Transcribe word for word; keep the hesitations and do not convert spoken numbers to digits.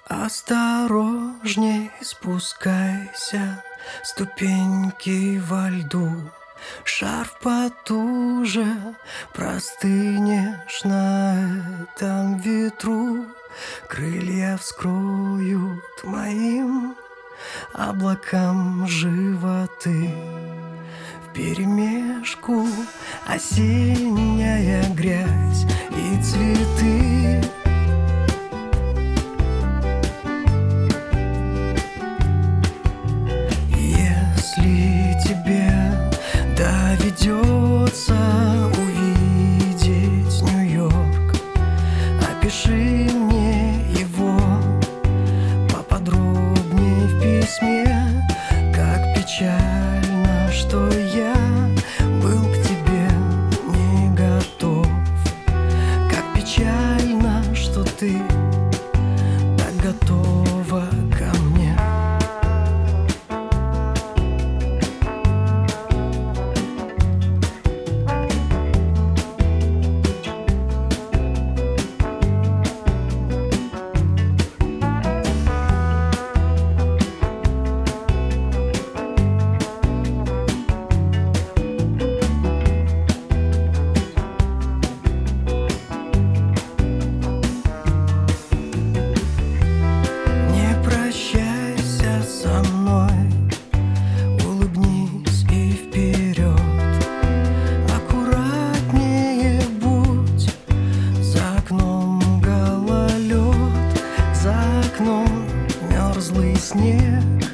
Осторожней спускайся, ступеньки во льду. Шарф потуже, простынешь на этом ветру. Крылья вскроют моим облакам животы. Вперемешку осенняя грязь и цветы. Если тебе доведется увидеть Нью-Йорк, опиши мне его поподробнее в письме. Как печально, что я был к тебе не готов. Как печально, что ты так готова ко мне. Мерзлый снег